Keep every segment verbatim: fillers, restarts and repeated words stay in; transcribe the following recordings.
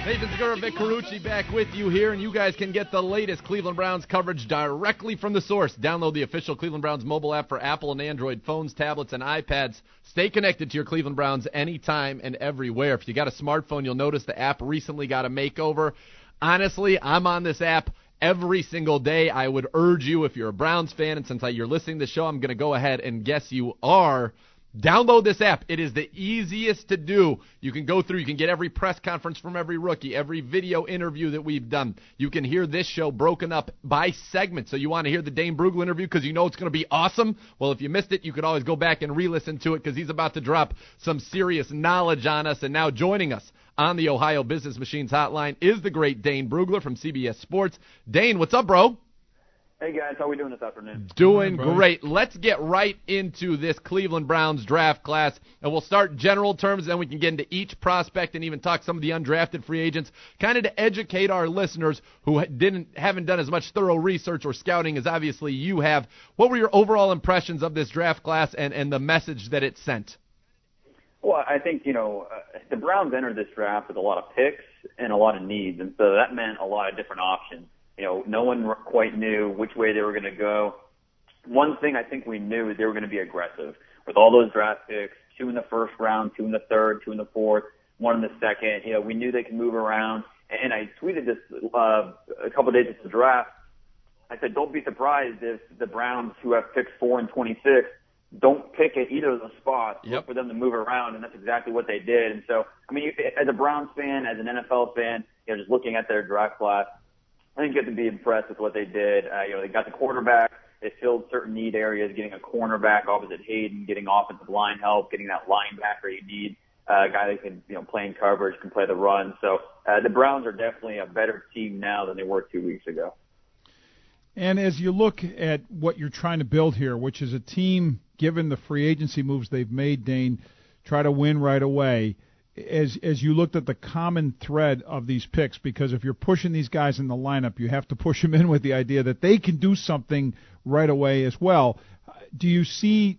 Nathan Segura, Vic Carucci back with you here, and you guys can get the latest Cleveland Browns coverage directly from the source. Download the official Cleveland Browns mobile app for Apple and Android phones, tablets, and iPads. Stay connected to your Cleveland Browns anytime and everywhere. If you got a smartphone, you'll notice the app recently got a makeover. Honestly, I'm on this app every single day. I would urge you, if you're a Browns fan, and since you're listening to the show, I'm going to go ahead and guess you are, download this app. It is the easiest to do. You can go through, you can get every press conference from every rookie, every video interview that we've done. You can hear this show broken up by segment. So you want to hear the Dane Brugler interview because you know it's going to be awesome? Well, if you missed it, you could always go back and re-listen to it because he's about to drop some serious knowledge on us. And now joining us on the Ohio Business Machines hotline is the great Dane Brugler from C B S Sports. Dane, what's up, bro? Hey, guys. How are we doing this afternoon? Doing great. Let's get right into this Cleveland Browns draft class, and we'll start general terms, then we can get into each prospect and even talk some of the undrafted free agents, kind of to educate our listeners who didn't haven't done as much thorough research or scouting as obviously you have. What were your overall impressions of this draft class and, and the message that it sent? Well, I think, you know, uh, the Browns entered this draft with a lot of picks and a lot of needs, and so that meant a lot of different options. You know, no one quite knew which way they were going to go. One thing I think we knew is they were going to be aggressive. With all those draft picks, two in the first round, two in the third, two in the fourth, one in the second, you know, we knew they could move around. And I tweeted this uh, a couple of days after the draft. I said, don't be surprised if the Browns, who have picks four and twenty-six, don't pick at either of those spots. Yep. Look for them to move around, and that's exactly what they did. And so, I mean, as a Browns fan, as an N F L fan, you know, just looking at their draft class, I think you have to be impressed with what they did. Uh, you know, they got the quarterback. They filled certain need areas, getting a cornerback opposite Hayden, getting offensive line help, getting that linebacker you need, uh, a guy that can, you know, play in coverage, can play the run. So uh, the Browns are definitely a better team now than they were two weeks ago. And as you look at what you're trying to build here, which is a team, given the free agency moves they've made, Dane, try to win right away, as as you looked at the common thread of these picks, because if you're pushing these guys in the lineup, you have to push them in with the idea that they can do something right away as well. Do you see,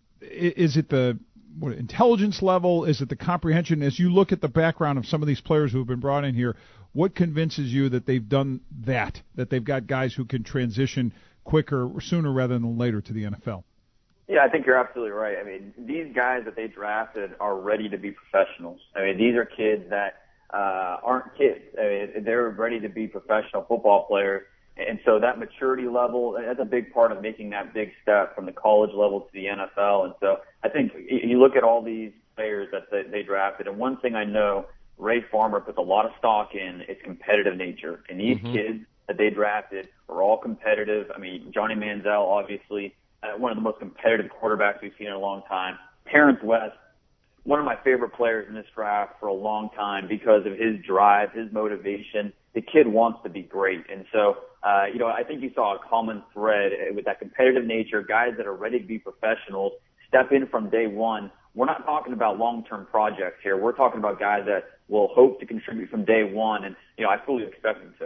is it the what, intelligence level? Is it the comprehension? As you look at the background of some of these players who have been brought in here, what convinces you that they've done that, that they've got guys who can transition quicker, sooner rather than later to the N F L? Yeah, I think you're absolutely right. I mean, these guys that they drafted are ready to be professionals. I mean, these are kids that uh, aren't kids. I mean, they're ready to be professional football players. And so that maturity level, that's a big part of making that big step from the college level to the N F L. And so I think you look at all these players that they, they drafted, and one thing I know Ray Farmer puts a lot of stock in is competitive nature. And these mm-hmm. kids that they drafted are all competitive. I mean, Johnny Manziel, obviously, Uh, one of the most competitive quarterbacks we've seen in a long time. Terrence West, one of my favorite players in this draft for a long time because of his drive, his motivation. The kid wants to be great. And so, uh, you know, I think you saw a common thread with that competitive nature, guys that are ready to be professionals, step in from day one. We're not talking about long-term projects here. We're talking about guys that will hope to contribute from day one, and, you know, I fully expect them to.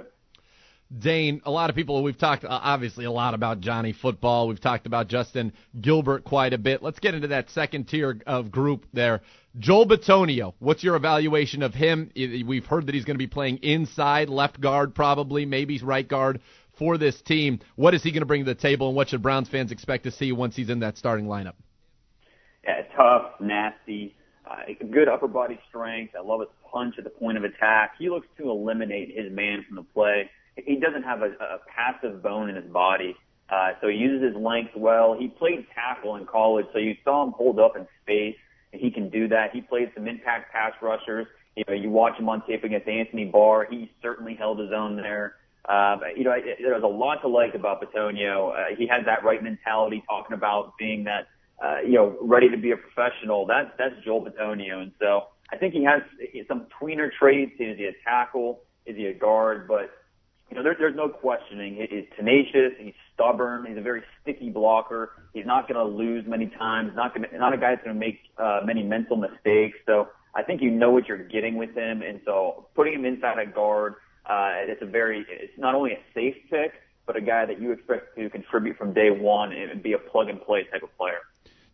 Dane, a lot of people, we've talked obviously a lot about Johnny Football. We've talked about Justin Gilbert quite a bit. Let's get into that second tier of group there. Joel Bitonio, what's your evaluation of him? We've heard that he's going to be playing inside, left guard probably, maybe right guard for this team. What is he going to bring to the table, and what should Browns fans expect to see once he's in that starting lineup? Yeah, tough, nasty, uh, good upper body strength. I love his punch at the point of attack. He looks to eliminate his man from the play. He doesn't have a, a passive bone in his body, uh, so he uses his length well. He played tackle in college, so you saw him hold up in space, and he can do that. He played some impact pass rushers. You know, you watch him on tape against Anthony Barr. He certainly held his own there. Uh, but, you know, it, there's a lot to like about Bitonio. Uh, he has that right mentality, talking about being that, uh, you know, ready to be a professional. That's that's Joel Bitonio, and so I think he has some tweener traits. Is he a tackle? Is he a guard? But you know, there, there's no questioning. He's tenacious. He's stubborn. He's a very sticky blocker. He's not going to lose many times. Not going not a guy that's going to make uh, many mental mistakes. So I think you know what you're getting with him. And so putting him inside a guard, uh, it's a very, it's not only a safe pick, but a guy that you expect to contribute from day one and be a plug and play type of player.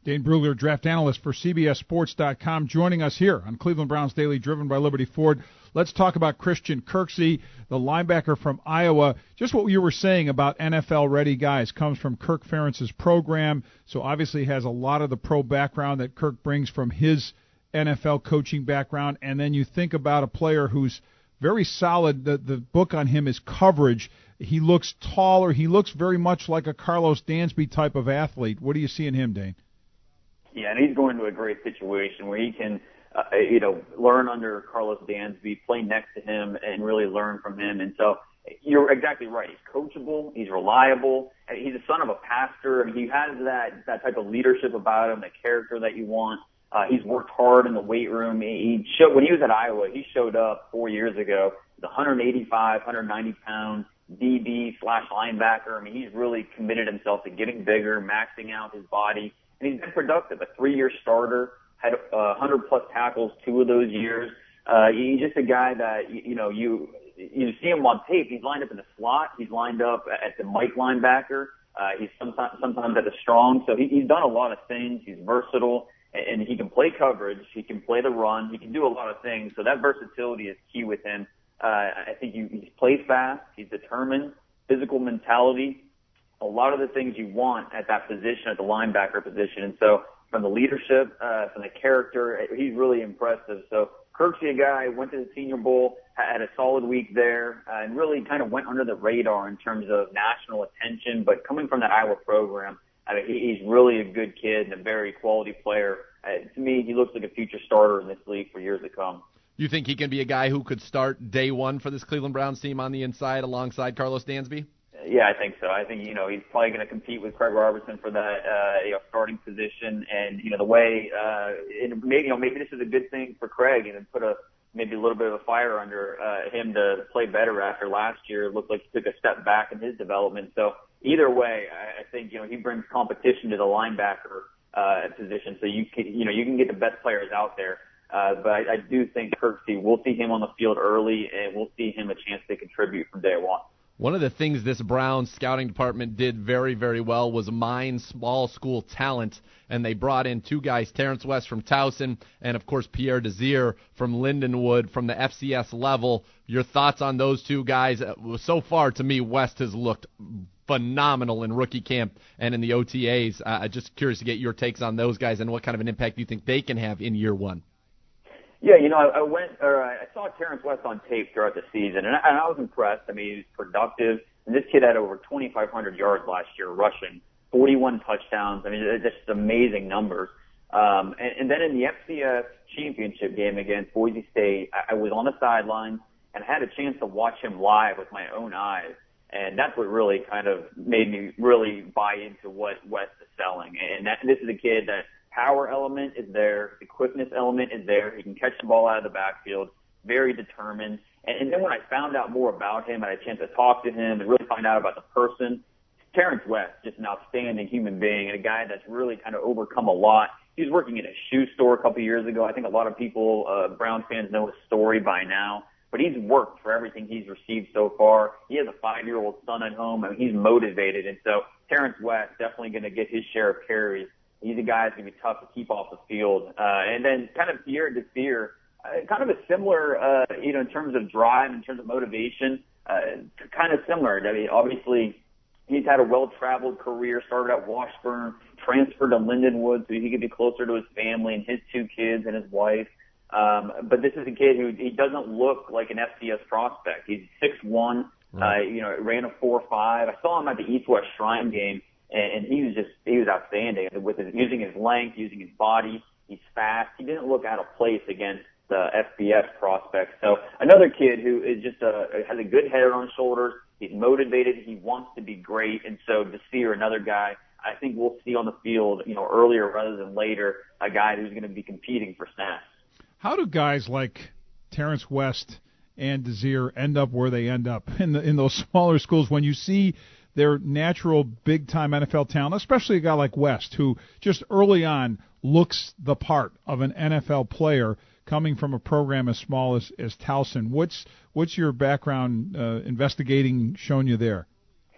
Dane Brugler, draft analyst for C B S Sports dot com, joining us here on Cleveland Browns Daily, driven by Liberty Ford. Let's talk about Christian Kirksey, the linebacker from Iowa. Just what you were saying about N F L-ready guys comes from Kirk Ferentz's program, so obviously has a lot of the pro background that Kirk brings from his N F L coaching background. And then you think about a player who's very solid. The, the book on him is Coverage. He looks taller. He looks very much like a Carlos Dansby type of athlete. What do you see in him, Dane? Yeah, and he's going to a great situation where he can, uh, you know, learn under Carlos Dansby, play next to him, and really learn from him. And so you're exactly right. He's coachable. He's reliable. He's the son of a pastor. I mean, he has that that type of leadership about him, the character that you want. Uh, he's worked hard in the weight room. He showed when he was at Iowa. He showed up four years ago. The one eighty-five, one ninety pound D B slash linebacker. I mean, he's really committed himself to getting bigger, maxing out his body. And he's been productive. A three-year starter, had uh, one hundred plus tackles two of those years. Uh, he's just a guy that, you, you know, you you see him on tape. He's lined up in the slot. He's lined up at the Mike linebacker. Uh, he's sometimes sometimes at the strong. So he, he's done a lot of things. He's versatile, and, and he can play coverage. He can play the run. He can do a lot of things. So that versatility is key with him. Uh, I think you, he plays fast. He's determined. Physical mentality. A lot of the things you want at that position, at the linebacker position. And so from the leadership, uh, from the character, he's really impressive. So Kirksey, a guy, went to the Senior Bowl, had a solid week there, uh, and really kind of went under the radar in terms of national attention. But coming from that Iowa program, I mean, he's really a good kid and a very quality player. Uh, to me, he looks like a future starter in this league for years to come. You think he can be a guy who could start day one for this Cleveland Browns team on the inside alongside Carlos Dansby? Yeah, I think so. I think, you know, he's probably going to compete with Craig Robertson for that, uh, you know, starting position. And, you know, the way, uh, and maybe, you know, maybe this is a good thing for Craig and put a, maybe a little bit of a fire under, uh, him to play better after last year. It looked like he took a step back in his development. So either way, I, I think, you know, he brings competition to the linebacker, uh, position. So you can, you know, you can get the best players out there. Uh, but I, I do think Kirksey, we'll see him on the field early and we'll see him a chance to contribute from day one. One of the things this Browns scouting department did very, very well was mine small school talent, and they brought in two guys, Terrence West from Towson and, of course, Pierre Desir from Lindenwood from the F C S level. Your thoughts on those two guys? So far, to me, West has looked phenomenal in rookie camp and in the O T As. Uh, just curious to get your takes on those guys and what kind of an impact you think they can have in year one. Yeah, you know, I, I went, or I saw Terrence West on tape throughout the season, and I, and I was impressed. I mean, he was productive, and this kid had over twenty-five hundred yards last year rushing, forty-one touchdowns. I mean, it's just amazing numbers. Um, and, and then in the F C S championship game against Boise State, I, I was on the sideline, and I had a chance to watch him live with my own eyes, and that's what really kind of made me really buy into what West is selling. And that, this is a kid that power element is there. The quickness element is there. He can catch the ball out of the backfield, very determined. And, and then when I found out more about him, I had a chance to talk to him and really find out about the person. Terrence West, just an outstanding human being and a guy that's really kind of overcome a lot. He was working in a shoe store a couple of years ago. I think a lot of people, uh, Brown fans know his story by now. But he's worked for everything he's received so far. He has a five-year-old son at home. I mean, he's motivated. And so Terrence West definitely going to get his share of carries. He's a guy that's going to be tough to keep off the field. Uh, and then kind of Pierre Desir, uh, kind of a similar, uh, you know, in terms of drive, in terms of motivation, uh, kind of similar. I mean, obviously, he's had a well-traveled career, started at Washburn, transferred to Lindenwood so he could be closer to his family and his two kids and his wife. Um, but this is a kid who, he doesn't look like an F C S prospect. He's six one, right. uh, you know, ran a four five. I saw him at the East-West Shrine game. And he was just, he was outstanding with his, using his length, using his body. He's fast. He didn't look out of place against the F B S prospects. So another kid who is just a, has a good head on his shoulders. He's motivated. He wants to be great. And so Desir, another guy, I think we'll see on the field, you know, earlier rather than later, a guy who's going to be competing for snaps. How do guys like Terrence West and Desir end up where they end up in the, in those smaller schools when you see their natural big-time N F L talent, especially a guy like West, who just early on looks the part of an N F L player coming from a program as small as, as Towson? What's what's your background uh, investigating shown you there?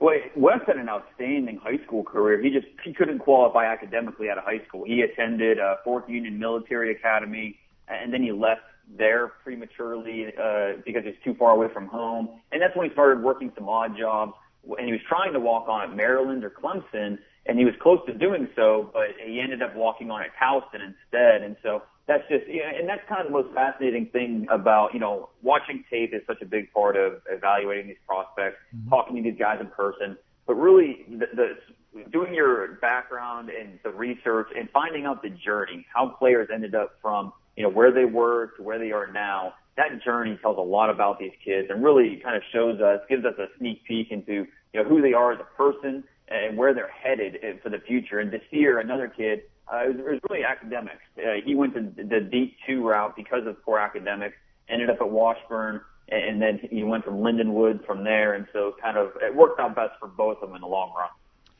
Well, Wes had an outstanding high school career. He just he couldn't qualify academically out of high school. He attended uh, Fourth Union Military Academy, and then he left there prematurely uh, because he's too far away from home. And that's when he started working some odd jobs. And he was trying to walk on at Maryland or Clemson, and he was close to doing so, but he ended up walking on at Towson instead. And so that's just, you know, and that's kind of the most fascinating thing about, you know, watching tape is such a big part of evaluating these prospects, mm-hmm. talking to these guys in person, but really the, the doing your background and the research and finding out the journey, how players ended up from, you know, where they were to where they are now. That journey tells a lot about these kids and really kind of shows us, gives us a sneak peek into, you know, who they are as a person and where they're headed for the future. And Desir, another kid, uh, it, was, it was really academics. Uh, he went to the D two route because of poor academics, ended up at Washburn, and then he went from Lindenwood from there. And so kind of it worked out best for both of them in the long run.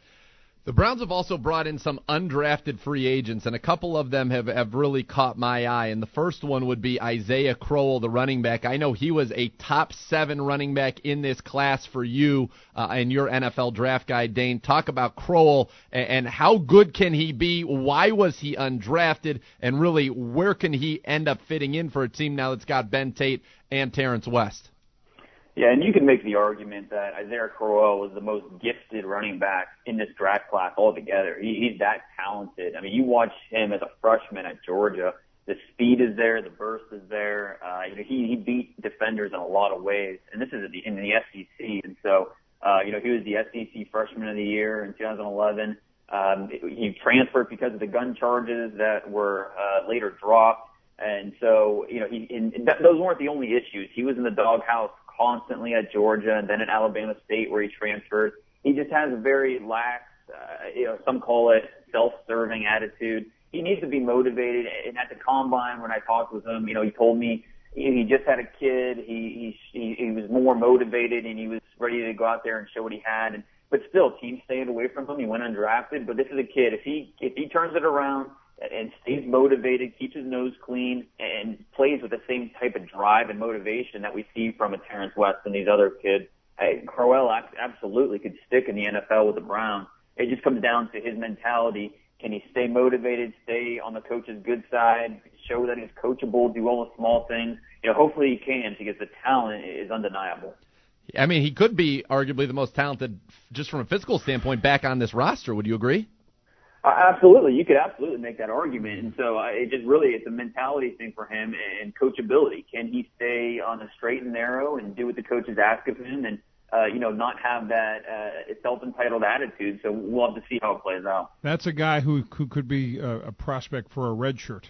The Browns have also brought in some undrafted free agents, and a couple of them have, have really caught my eye. And the first one would be Isaiah Crowell, the running back. I know he was a top seven running back in this class for you uh, and your N F L draft guide, Dane. Talk about Crowell and, and how good can he be? Why was he undrafted? And really, where can he end up fitting in for a team now that's got Ben Tate and Terrence West? Yeah, and you can make the argument that Isaiah Crowell was the most gifted running back in this draft class altogether. He, he's that talented. I mean, you watch him as a freshman at Georgia. The speed is there, the burst is there. Uh, you know, he, he beat defenders in a lot of ways, and this is in the S E C. And so, uh, you know, he was the S E C Freshman of the Year in two thousand eleven. Um, he transferred because of the gun charges that were uh, later dropped. And so, you know, he, and that, those weren't the only issues. He was in the doghouse constantly at Georgia and then at Alabama State where he transferred. He just has a very lax, uh, you know, some call it self-serving attitude. He needs to be motivated. And at the combine, when I talked with him, you know, he told me he just had a kid. He he he was more motivated and he was ready to go out there and show what he had. And but still, teams stayed away from him. He went undrafted. But this is a kid. If he if he turns it around and stays motivated, keeps his nose clean, and plays with the same type of drive and motivation that we see from a Terrence West and these other kids, hey, Crowell absolutely could stick in the N F L with the Browns. It just comes down to his mentality. Can he stay motivated, stay on the coach's good side, show that he's coachable, do all the small things? You know, hopefully he can, because the talent is undeniable. I mean, he could be arguably the most talented, just from a physical standpoint, back on this roster. Would you agree? Uh, absolutely. You could absolutely make that argument. And so uh, it just really, it's a mentality thing for him and coachability. Can he stay on the straight and narrow and do what the coaches ask of him and, uh, you know, not have that uh, self-entitled attitude? So we'll have to see how it plays out. That's a guy who, who could be a, a prospect for a red shirt.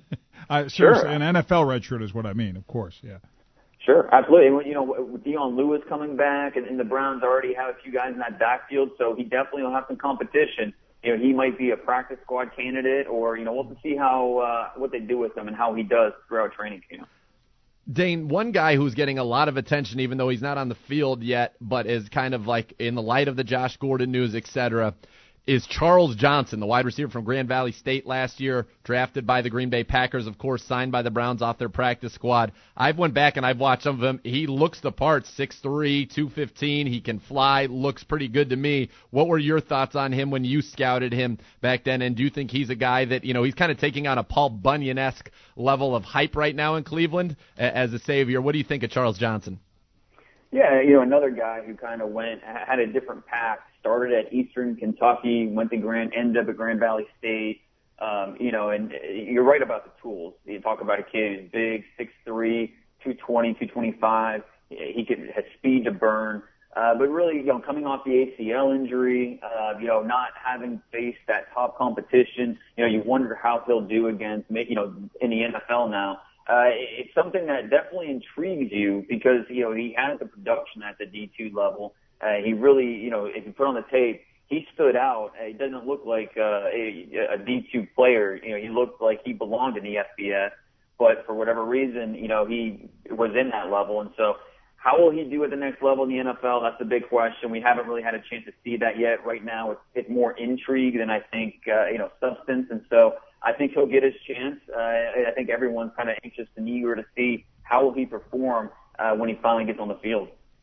uh, sure. An N F L red shirt is what I mean, of course, yeah. Sure, absolutely. And, you know, with Dion Lewis coming back, and, and the Browns already have a few guys in that backfield, so he definitely will have some competition. You know, he might be a practice squad candidate, or, you know, we'll have to see how uh, what they do with him and how he does throughout training camp. Dane, one guy who's getting a lot of attention, even though he's not on the field yet, but is kind of like in the light of the Josh Gordon news, et cetera, is Charles Johnson, the wide receiver from Grand Valley State last year, drafted by the Green Bay Packers, of course, signed by the Browns off their practice squad. I've went back and I've watched some of him. He looks the part, six three, two fifteen. He can fly, looks pretty good to me. What were your thoughts on him when you scouted him back then? And do you think he's a guy that, you know, he's kind of taking on a Paul Bunyan-esque level of hype right now in Cleveland as a savior? What do you think of Charles Johnson? Yeah, you know, another guy who kind of went, had a different path, started at Eastern Kentucky, went to Grand, ended up at Grand Valley State. Um, you know, and you're right about the tools. You talk about a kid who's big, six three, two twenty, two twenty-five. He could, has speed to burn. Uh, but really, you know, coming off the A C L injury, uh, you know, not having faced that top competition, you know, you wonder how he'll do against, you know, in the N F L now. Uh, it's something that definitely intrigues you because, you know, he has the production at the D two level. Uh, he really, you know, if you put on the tape, he stood out. He doesn't look like uh, a, a D two player. You know, he looked like he belonged in the F B S, but for whatever reason, you know, he was in that level. And so how will he do at the next level in the N F L? That's the big question. We haven't really had a chance to see that yet. Right now, it's, it's more intrigue than I think, uh, you know, substance. And so I think he'll get his chance. Uh, I think everyone's kind of anxious and eager to see how will he perform uh, when he finally gets on the field.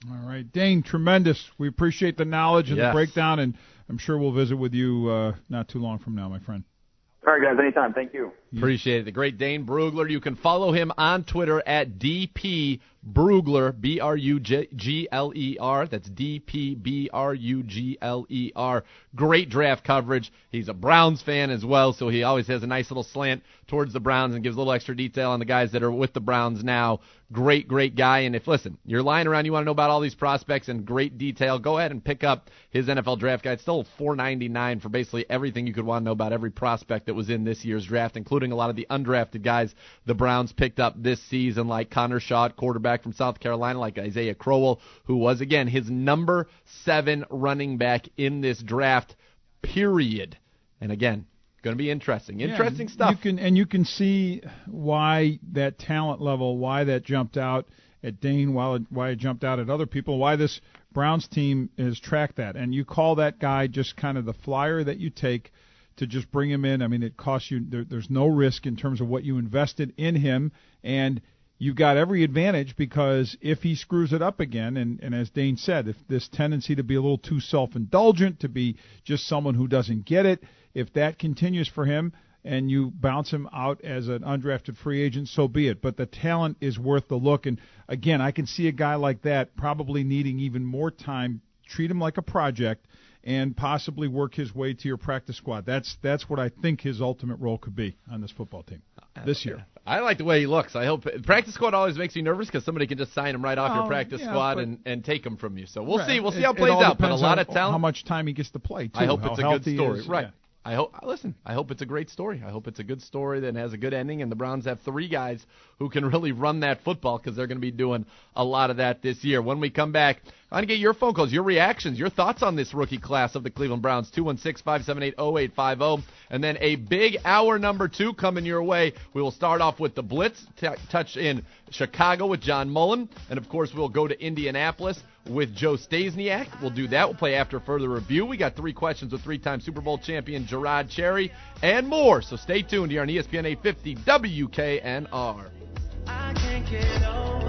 All right, Dane, tremendous. We appreciate the knowledge and yes. the breakdown, and I'm sure we'll visit with you uh, not too long from now, my friend. All right, guys, anytime. Thank you. Appreciate it. The great Dane Brugler. You can follow him on Twitter at D P Brugler, B R U G L E R. That's D P B R U G L E R. Great draft coverage. He's a Browns fan as well, so he always has a nice little slant towards the Browns and gives a little extra detail on the guys that are with the Browns now. Great, great guy. And if, listen, you're lying around, you want to know about all these prospects in great detail, go ahead and pick up his N F L draft guide. It's still four ninety-nine for basically everything you could want to know about every prospect that was in this year's draft, including a lot of the undrafted guys the Browns picked up this season, like Connor Shaw, quarterback from South Carolina, like Isaiah Crowell, who was, again, his number seven running back in this draft, period. And, again, going to be interesting. Interesting yeah, stuff. You can, and you can see why that talent level, why that jumped out at Dane, why it, why it jumped out at other people, why this Browns team has tracked that. And you call that guy just kind of the flyer that you take to just bring him in. I mean, it costs you, there, there's no risk in terms of what you invested in him, and you've got every advantage because if he screws it up again, and, and as Dane said, if this tendency to be a little too self-indulgent, to be just someone who doesn't get it, if that continues for him and you bounce him out as an undrafted free agent, so be it. But the talent is worth the look. And, again, I can see a guy like that probably needing even more time. Treat him like a project and possibly work his way to your practice squad. That's that's what I think his ultimate role could be on this football team this year. I like the way he looks. I hope practice squad always makes me nervous because somebody can just sign him right off oh, your practice yeah, squad but, and, and take him from you. So we'll right. see. We'll see it, how it plays it all out. But a lot on of talent. How much time he gets to play, too. I hope how it's a good story. Is, right. Yeah. I hope. Listen, I hope it's a great story. I hope it's a good story that has a good ending, and the Browns have three guys who can really run that football because they're going to be doing a lot of that this year. When we come back, I want to get your phone calls, your reactions, your thoughts on this rookie class of the Cleveland Browns, two one six, five seven eight, zero eight five zero. And then a big hour number two coming your way. We will start off with the Blitz, t- touch in Chicago with John Mullen, and, of course, we'll go to Indianapolis with Joe Stasiak. We'll do that. We'll play after further review. We got three questions with three-time Super Bowl champion Gerard Cherry and more. So stay tuned here on E S P N eight fifty W K N R. I can't get over